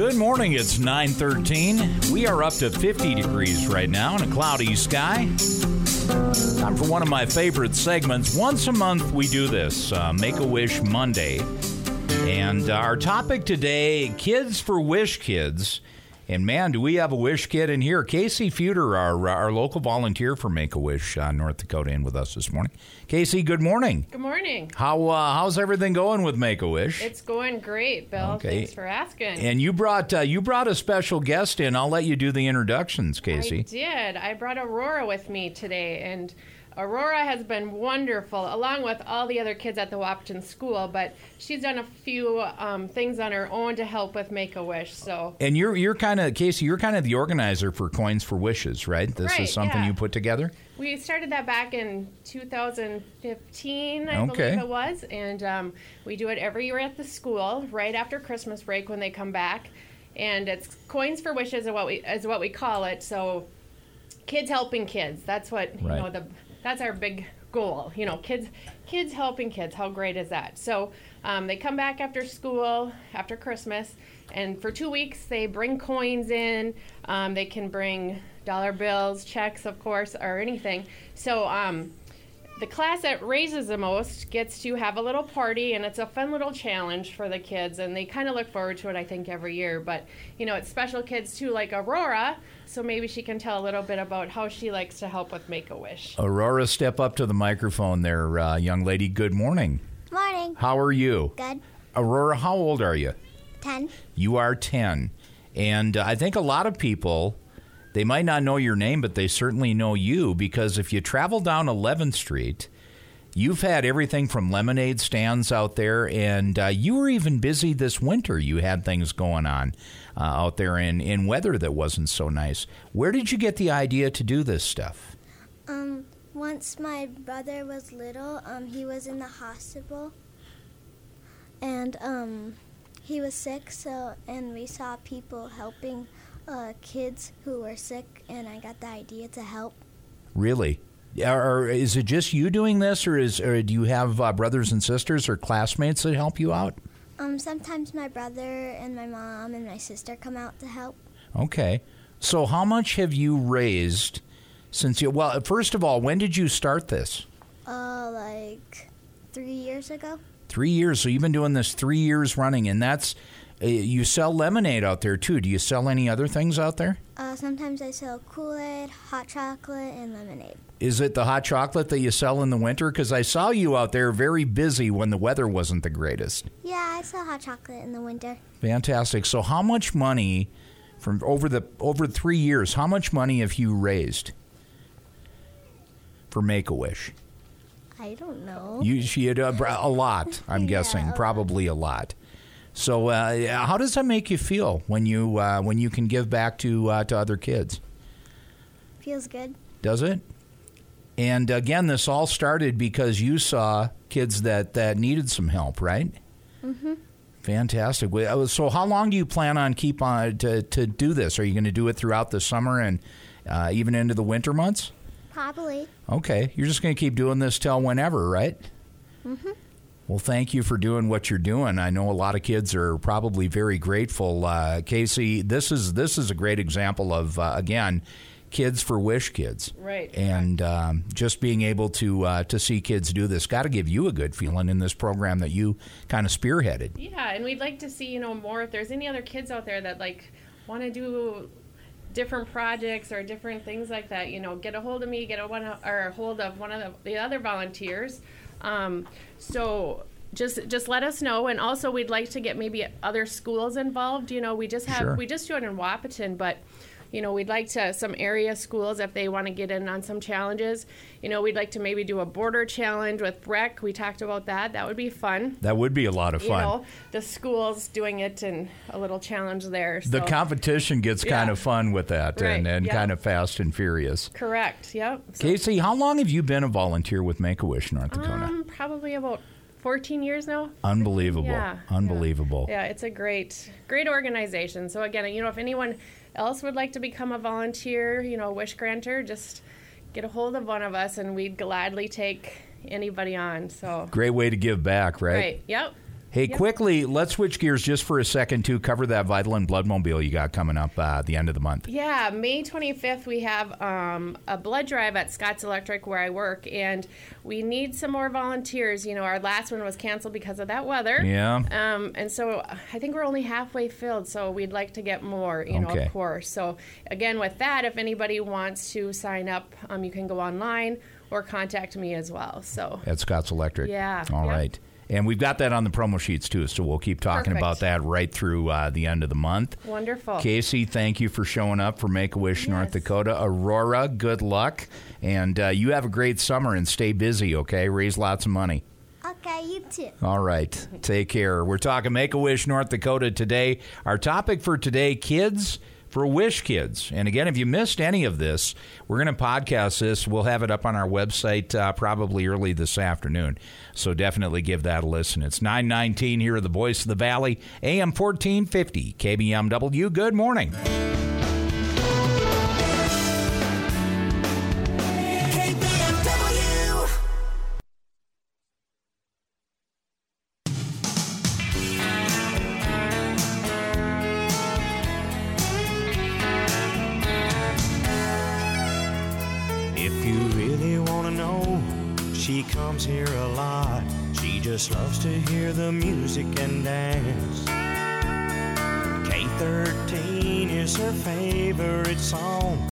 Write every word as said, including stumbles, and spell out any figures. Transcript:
Good morning. It's nine thirteen. We are up to fifty degrees right now in a cloudy sky. Time for one of my favorite segments. Once a month we do this, uh, Make-A-Wish Monday. And our topic today, Kids for Wish Kids. And man, do we have a Wish Kid in here. Casey Feuder, our our local volunteer for Make-A-Wish uh, North Dakota, in with us this morning. Casey, good morning. Good morning. How uh, How's everything going with Make-A-Wish? It's going great, Bill. Okay. Thanks for asking. And you brought uh, you brought a special guest in. I'll let you do the introductions, Casey. I did. I brought Aurora with me today, and Aurora has been wonderful, along with all the other kids at the Wahpeton School, but she's done a few um, things on her own to help with Make-A-Wish. So. And you're you're kind of, Casey, you're kind of the organizer for Coins for Wishes, right? This right, is something yeah. you put together? We started that back in two thousand fifteen, I Okay. believe it was, and um, we do it every year at the school, right after Christmas break when they come back, and it's Coins for Wishes is what we is what we call it. So, kids helping kids. That's what you Right. know the. That's our big goal, you know, kids kids helping kids. How great is that? So um, they come back after school, after Christmas, and for two weeks they bring coins in. Um, they can bring dollar bills, checks, of course, or anything. So um, the class that raises the most gets to have a little party, and it's a fun little challenge for the kids, and they kind of look forward to it, I think, every year. But, you know, it's special kids, too, like Aurora, so maybe she can tell a little bit about how she likes to help with Make-A-Wish. Aurora, step up to the microphone there, uh, young lady. Good morning. Morning. How are you? Good. Aurora, how old are you? Ten. You are ten. And uh, I think a lot of people, they might not know your name, but they certainly know you, because if you travel down eleventh Street, you've had everything from lemonade stands out there, and uh, you were even busy this winter. You had things going on uh, out there in, in weather that wasn't so nice. Where did you get the idea to do this stuff? Um, once my brother was little, um, he was in the hospital, and um, he was sick. So, and we saw people helping uh, kids who were sick, and I got the idea to help. Really? Or is it just you doing this, or is or do you have uh, brothers and sisters or classmates that help you out? Um, sometimes my brother and my mom and my sister come out to help. Okay. So how much have you raised since you, well, first of all, when did you start this? Uh, like three years ago. Three years. So you've been doing this three years running, and that's, uh, you sell lemonade out there too. Do you sell any other things out there? Uh, sometimes I sell Kool-Aid, hot chocolate, and lemonade. Is it the hot chocolate that you sell in the winter? Because I saw you out there very busy when the weather wasn't the greatest. Yeah, I sell hot chocolate in the winter. Fantastic. So how much money from over the over three years, how much money have you raised for Make-A-Wish? I don't know. You, she had a, a lot, I'm Yeah, guessing, a probably a lot. So uh, how does that make you feel when you uh, when you can give back to uh, to other kids? Feels good. Does it? And again, this all started because you saw kids that, that needed some help, right? Mm-hmm. Fantastic. Well, so how long do you plan on keep on to, to do this? Are you going to do it throughout the summer and uh, even into the winter months? Probably. Okay. You're just going to keep doing this till whenever, right? Mm-hmm. Well, thank you for doing what you're doing. I know a lot of kids are probably very grateful. Uh, Casey, this is this is a great example of, uh, again, Kids for Wish Kids. Right. And um, just being able to uh, to see kids do this got to give you a good feeling in this program that you kind of spearheaded. Yeah, and we'd like to see, you know, more if there's any other kids out there that, like, want to do different projects or different things like that, you know, get a hold of me, get a one or a hold of one of the, the other volunteers. Um, so just just let us know, and also we'd like to get maybe other schools involved. You know, we just have Sure. we just do it in Wahpeton, but you know, we'd like to some area schools if they want to get in on some challenges. You know, we'd like to maybe do a border challenge with Breck. We talked about that. That would be fun. That would be a lot of fun. You know, the schools doing it and a little challenge there. So. The competition gets Yeah. kind of fun with that, Right, and, and yeah. kind of fast and furious. Correct. Yep. So, Casey, how long have you been a volunteer with Make-A-Wish North Dakota? um, probably about fourteen years now. Unbelievable. Yeah, Unbelievable. Yeah, it's a great, great organization. So again, you know, if anyone else would like to become a volunteer, you know, wish granter, just get a hold of one of us, and we'd gladly take anybody on. So Great way to give back, right? right, yep. Hey, Yep. quickly, let's switch gears just for a second to cover that Vital and Bloodmobile you got coming up uh, at the end of the month. Yeah, May twenty-fifth, we have um, a blood drive at Scott's Electric where I work, and we need some more volunteers. You know, our last one was canceled because of that weather. Yeah. Um, and so I think we're only halfway filled, so we'd like to get more, you know, Okay. of course. So again, with that, if anybody wants to sign up, um, you can go online or contact me as well. So At Scott's Electric. Yeah, All yep. right. And we've got that on the promo sheets, too, so we'll keep talking Perfect. about that right through uh, the end of the month. Wonderful. Casey, thank you for showing up for Make-A-Wish North Yes. Dakota. Aurora, good luck. And uh, you have a great summer and stay busy, okay? Raise lots of money. Okay, you too. All right. Take care. We're talking Make-A-Wish North Dakota today. Our topic for today, kids for Wish Kids. And again, if you missed any of this, we're going to podcast this. We'll have it up on our website uh, probably early this afternoon. So definitely give that a listen. It's nine nineteen here at the Voice of the Valley, A M fourteen fifty, K B M W. Good morning. If you really want to know, she comes here a lot. She just loves to hear the music and dance. K thirteen is her favorite song.